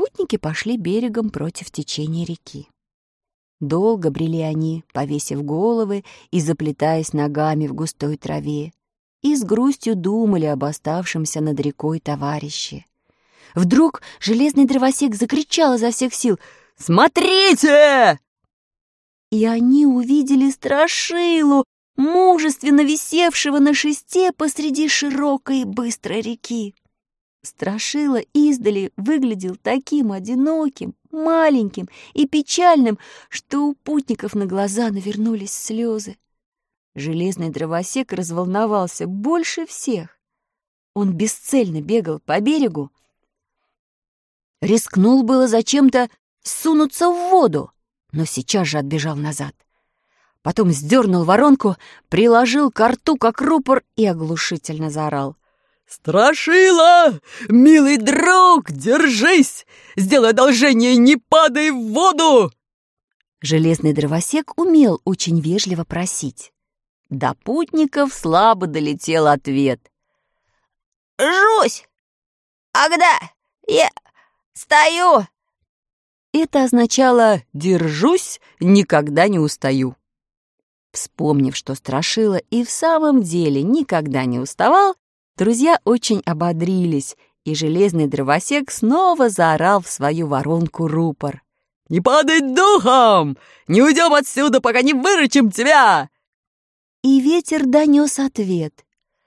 путники пошли берегом против течения реки. Долго брели они, повесив головы и заплетаясь ногами в густой траве, и с грустью думали об оставшемся над рекой товарище. Вдруг железный дровосек закричал изо всех сил: «Смотрите!» И они увидели Страшилу, мужественно висевшего на шесте посреди широкой и быстрой реки. Страшила издали выглядел таким одиноким, маленьким и печальным, что у путников на глаза навернулись слезы. Железный дровосек разволновался больше всех. Он бесцельно бегал по берегу, рискнул было зачем-то сунуться в воду, но сейчас же отбежал назад. Потом сдернул воронку, приложил ко рту, как рупор, и оглушительно заорал: «Страшила! Милый друг, держись! Сделай одолжение, не падай в воду!» Железный дровосек умел очень вежливо просить. До путников слабо долетел ответ: «Жусь! Ага, я стою!» Это означало «держусь, никогда не устаю». Вспомнив, что Страшила и в самом деле никогда не уставал, друзья очень ободрились, и железный дровосек снова заорал в свою воронку рупор: «Не падай духом! Не уйдем отсюда, пока не выручим тебя!» И ветер донес ответ: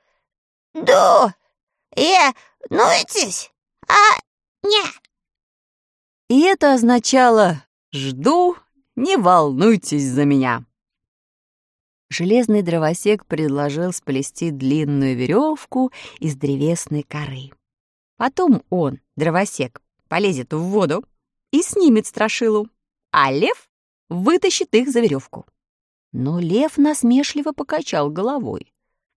«Нуйтесь, не!» И это означало «жду, не волнуйтесь за меня». Железный дровосек предложил сплести длинную веревку из древесной коры. Потом он, дровосек, полезет в воду и снимет Страшилу, а лев вытащит их за веревку. Но лев насмешливо покачал головой: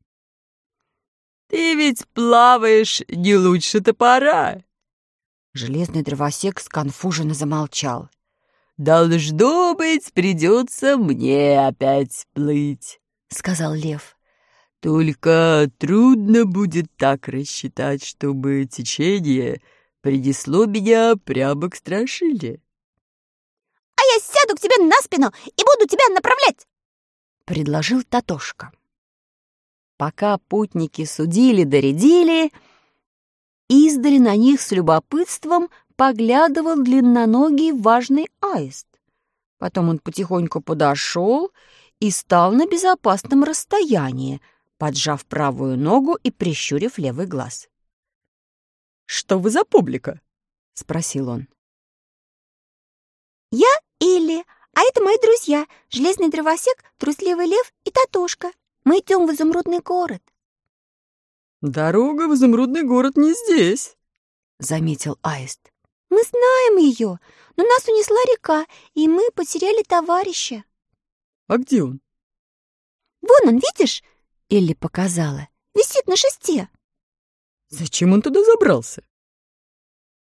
«Ты ведь плаваешь не лучше топора». Железный дровосек сконфуженно замолчал. «Должно быть, придется мне опять плыть», — сказал лев. «Только трудно будет так рассчитать, чтобы течение принесло меня прямо к Страшиле». «А я сяду к тебе на спину и буду тебя направлять», — предложил Татошка. Пока путники судили-доредили, издали на них с любопытством поглядывал длинноногий важный аист. Потом он потихоньку подошел и стал на безопасном расстоянии, поджав правую ногу и прищурив левый глаз. «Что вы за публика?» — спросил он. «Я Илли, а это мои друзья, железный дровосек, трусливый лев и Татошка. Мы идем в изумрудный город». «Дорога в изумрудный город не здесь», — заметил аист. «Мы знаем ее, но нас унесла река, и мы потеряли товарища». «А где он?» «Вон он, видишь?» — Элли показала. «Висит на шесте». «Зачем он туда забрался?»